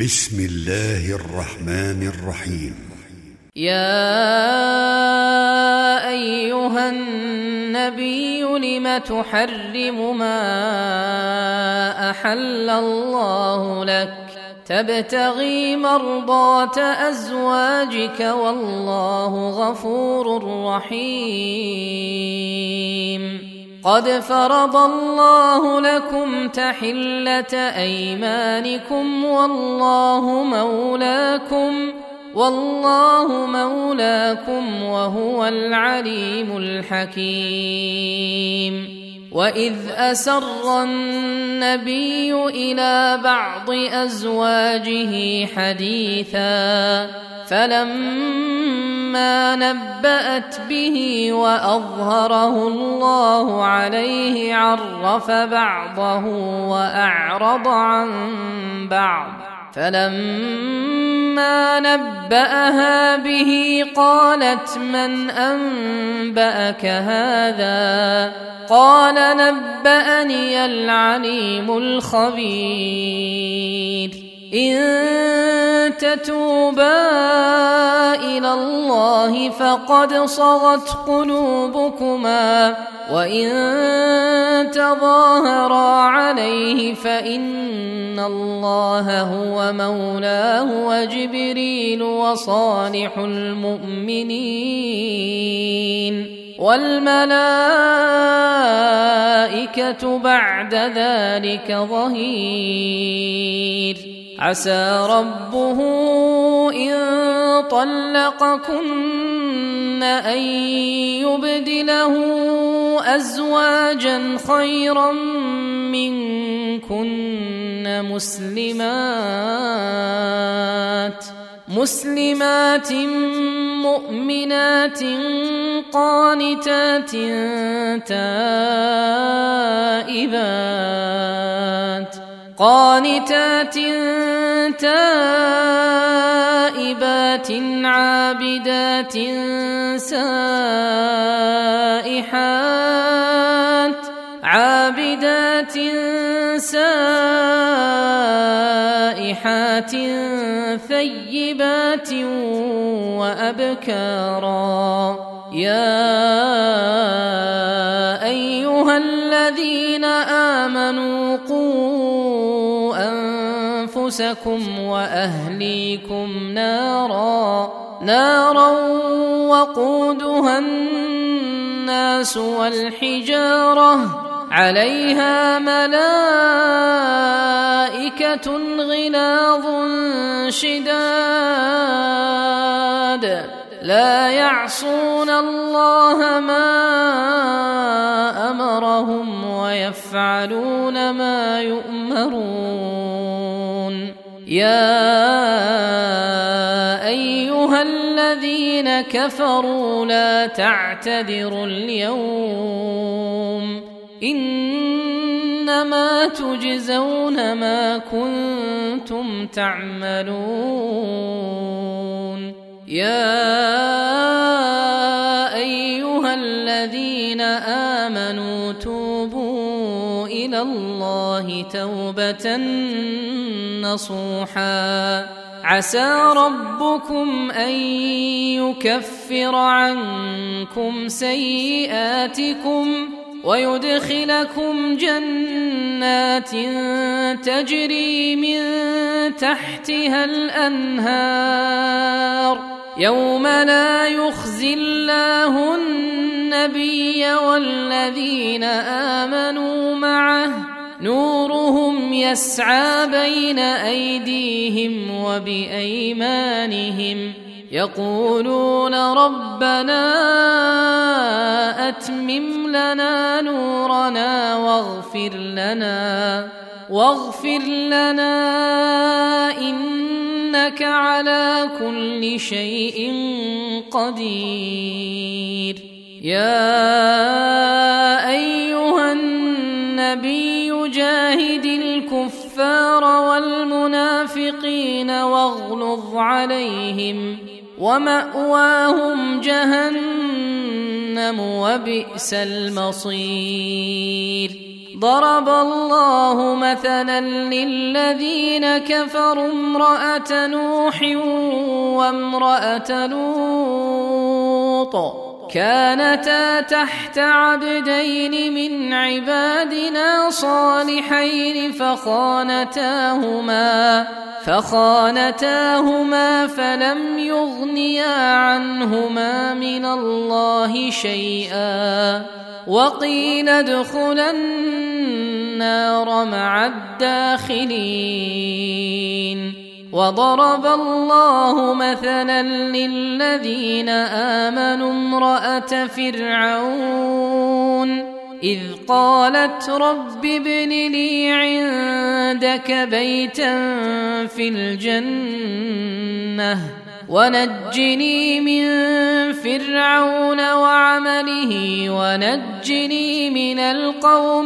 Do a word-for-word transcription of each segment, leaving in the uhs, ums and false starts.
بسم الله الرحمن الرحيم. يا أيها النبي لم تحرم ما أحل الله لك تبتغي مرضات أزواجك والله غفور رحيم. قد فرض الله لكم تحلة أيمانكم والله مولاكم والله مولاكم وهو العليم الحكيم. وإذ أسر النبي إلى بعض أزواجه حديثا فلما نبأت به وأظهره الله عليه عرف بعضه وأعرض عن بعض فلما نبأها به قالت من أنبأك هذا قال نبأني العليم الخبير. إن تتوبا إلى الله فقد صغت قلوبكما وإن تظاهرا عليه فإن الله هو مولاه وجبريل وصالح المؤمنين والملائكة بعد ذلك ظهير. عسى ربه إن طلقكن أن يبدله أزواجا خيرا منكن مسلمات مسلمات مؤمنات قانتات تائبات قانتات تائبات عابدات سائحات عابدات سائحات ثيبات وأبكارا. يا أيها الذين آمنوا قوا أنفسكم وأهليكم نارا نارا وقودها الناس والحجارة عليها ملائكة غلاظ شداد لا يعصون الله ما أمرهم ويفعلون ما يؤمرون. يا أيها الذين كفروا لا تعتذروا اليوم إنما تجزون ما كنتم تعملون. يا أيها الذين آمنوا توبوا إلى الله توبة نصوحا عسى ربكم أن يكفر عنكم سيئاتكم ويدخلكم جنات تجري من تحتها الأنهار يوم لا يخزي الله النبي والذين آمنوا معه نورهم يسعى بين أيديهم وبأيمانهم يقولون ربنا أتمم لنا نورنا واغفر لنا واغفر لنا إنك على كل شيء قدير. يا أيها النبي جاهد الكفار والمنافقين واغلظ عليهم ومأواهم جهنم وبئس المصير. ضرب الله مثلا للذين كفروا امرأة نوح وامرأة لوط كانتا تحت عبدين من عبادنا صالحين فخانتاهما فخانتاهما فلم يغنيا عنهما من الله شيئا وقيل ادخلا النار مع الداخلين. وضرب الله مثلا للذين آمنوا امرأة فرعون إذ قالت رب ابن لي عندك بيتا في الجنة ونجني من فرعون وعمله ونجني من القوم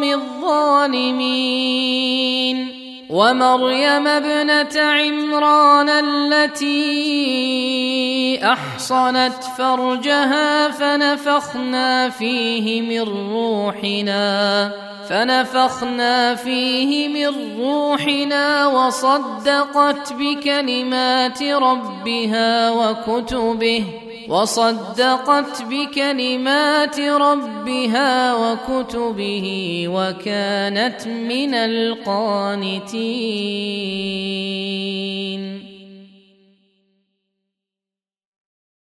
الظالمين. ومريم ابنة عمران التي أحصنت فرجها فنفخنا فيه من روحنا فنفخنا فيه من روحنا وصدقت بكلمات ربها وكتبه وصدقت بكلمات ربها وكتبه وكانت من القانتين.